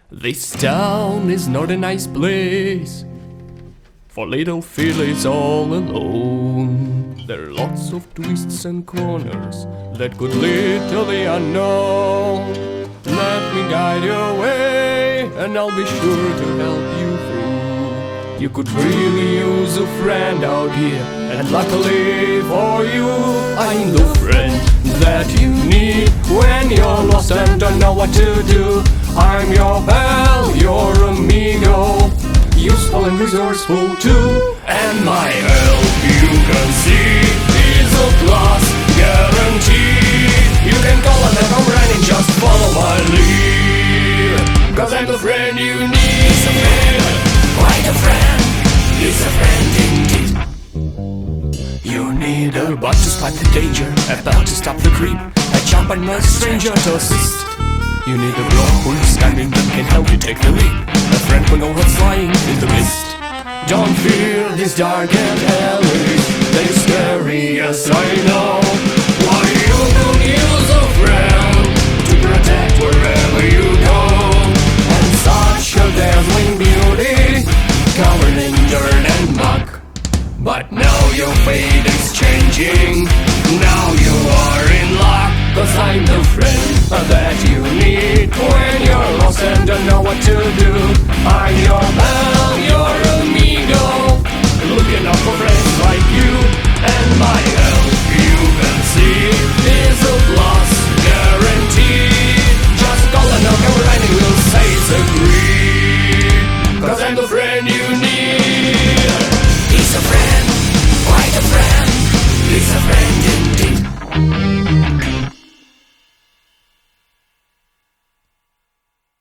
This town is not a nice place for little Phillies all alone. There are lots of twists and corners that could lead to the unknown. Let me guide your way, and I'll be sure to help you through. You could really use a friend out here, and luckily for you, I'm the friend that you need when you're lost and don't know what to do. I'm your pal, your amigo, useful and resourceful too. And my help, you can see, is a plus guarantee. You can call on the number and just follow my lead, 'cause I'm the friend you need. He's a friend, quite a friend. He's a friend indeed. You need a butt to spot the danger, a belt to stop the creep, a jump and a stranger to assist. You need a bro who's standing that can help you take the lead, a friend who knows what's lying in the mist. Don't fear these dark and alleys, they're scary, yes I know. Why you don't use a friend to protect wherever you go. And such a dazzling beauty, covered in dirt and muck. But now your fate is changing, now you are in luck, 'cause I'm the friend that you need when you're lost and don't know what to do. I'm your